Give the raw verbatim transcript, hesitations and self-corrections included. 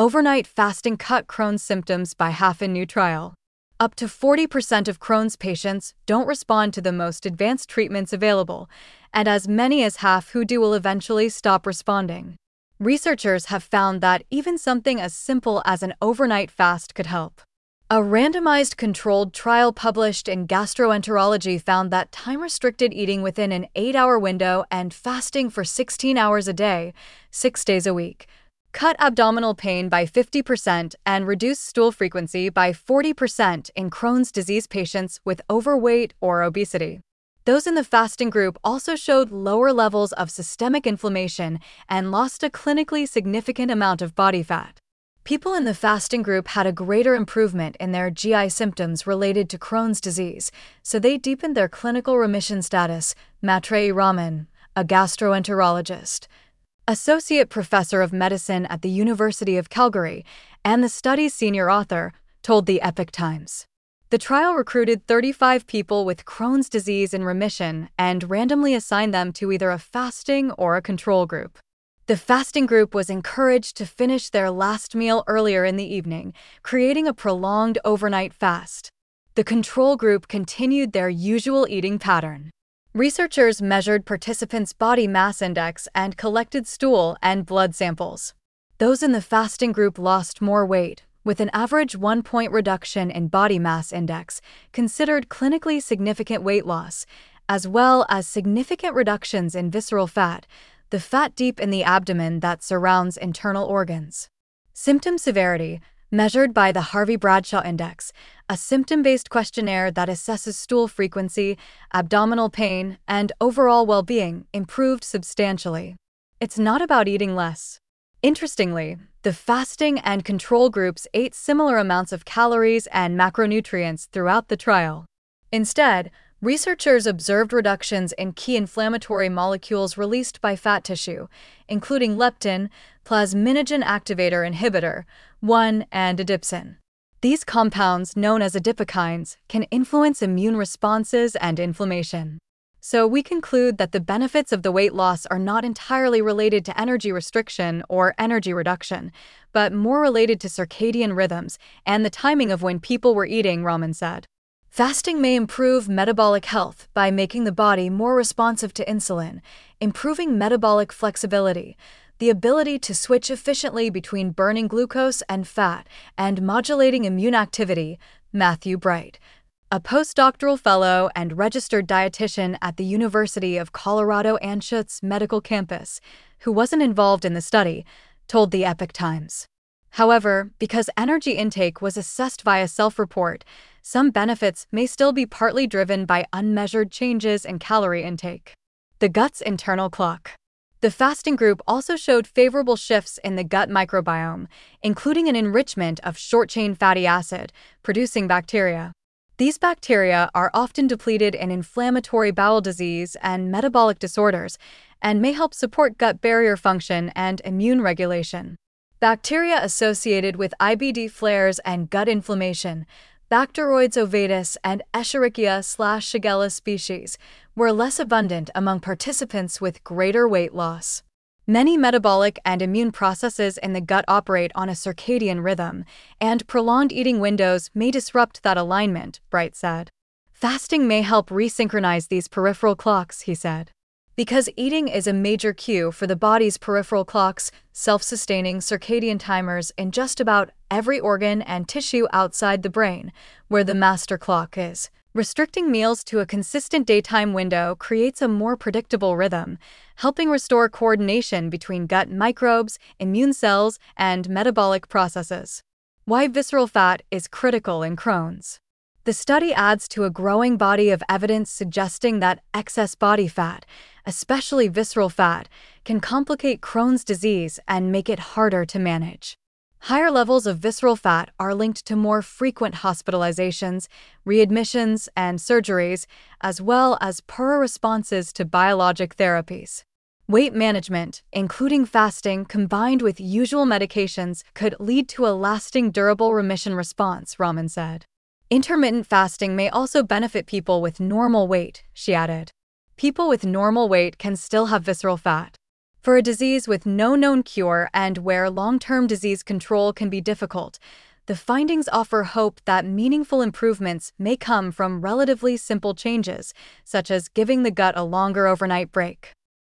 Overnight fasting cut Crohn's symptoms by half in new trial. Up to forty percent of Crohn's patients don't respond to the most advanced treatments available, and as many as half who do will eventually stop responding. Researchers have found that even something as simple as an overnight fast could help. A randomized controlled trial published in Gastroenterology found that time-restricted eating within an eight-hour window and fasting for sixteen hours a day, six days a week, cut abdominal pain by fifty percent and reduced stool frequency by forty percent in Crohn's disease patients with overweight or obesity. Those in the fasting group also showed lower levels of systemic inflammation and lost a clinically significant amount of body fat. People in the fasting group had a greater improvement in their G I symptoms related to Crohn's disease, so they deepened their clinical remission status, Maitreyi Raman, a gastroenterologist, associate professor of medicine at the University of Calgary, and the study's senior author, told the Epoch Times. The trial recruited thirty-five people with Crohn's disease in remission and randomly assigned them to either a fasting or a control group. The fasting group was encouraged to finish their last meal earlier in the evening, creating a prolonged overnight fast. The control group continued their usual eating pattern. Researchers measured participants' body mass index and collected stool and blood samples. Those in the fasting group lost more weight, with an average one-point reduction in body mass index, considered clinically significant weight loss, as well as significant reductions in visceral fat, the fat deep in the abdomen that surrounds internal organs. Symptom severity, measured by the Harvey-Bradshaw Index, a symptom-based questionnaire that assesses stool frequency, abdominal pain, and overall well-being, improved substantially. It's not about eating less. Interestingly, the fasting and control groups ate similar amounts of calories and macronutrients throughout the trial. Instead, researchers observed reductions in key inflammatory molecules released by fat tissue, including leptin, plasminogen activator inhibitor, one, and adipsin. These compounds, known as adipokines, can influence immune responses and inflammation. So we conclude that the benefits of the weight loss are not entirely related to energy restriction or energy reduction, but more related to circadian rhythms and the timing of when people were eating, Raman said. Fasting may improve metabolic health by making the body more responsive to insulin, improving metabolic flexibility, the ability to switch efficiently between burning glucose and fat, and modulating immune activity, Matthew Bright, a postdoctoral fellow and registered dietitian at the University of Colorado Anschutz Medical Campus, who wasn't involved in the study, told the Epoch Times. However, because energy intake was assessed via self-report, some benefits may still be partly driven by unmeasured changes in calorie intake. The gut's internal clock. The fasting group also showed favorable shifts in the gut microbiome, including an enrichment of short-chain fatty acid, producing bacteria. These bacteria are often depleted in inflammatory bowel disease and metabolic disorders, and may help support gut barrier function and immune regulation. Bacteria associated with I B D flares and gut inflammation, Bacteroides ovatus and Escherichia slash Shigella species, were less abundant among participants with greater weight loss. Many metabolic and immune processes in the gut operate on a circadian rhythm, and prolonged eating windows may disrupt that alignment, Bright said. Fasting may help resynchronize these peripheral clocks, he said. Because eating is a major cue for the body's peripheral clocks, self-sustaining circadian timers in just about every organ and tissue outside the brain, where the master clock is. Restricting meals to a consistent daytime window creates a more predictable rhythm, helping restore coordination between gut microbes, immune cells, and metabolic processes. Why visceral fat is critical in Crohn's. The study adds to a growing body of evidence suggesting that excess body fat, especially visceral fat, can complicate Crohn's disease and make it harder to manage. Higher levels of visceral fat are linked to more frequent hospitalizations, readmissions, and surgeries, as well as poorer responses to biologic therapies. Weight management, including fasting combined with usual medications, could lead to a lasting durable remission response, Raman said. Intermittent fasting may also benefit people with normal weight, she added. People with normal weight can still have visceral fat. For a disease with no known cure and where long-term disease control can be difficult, the findings offer hope that meaningful improvements may come from relatively simple changes, such as giving the gut a longer overnight break.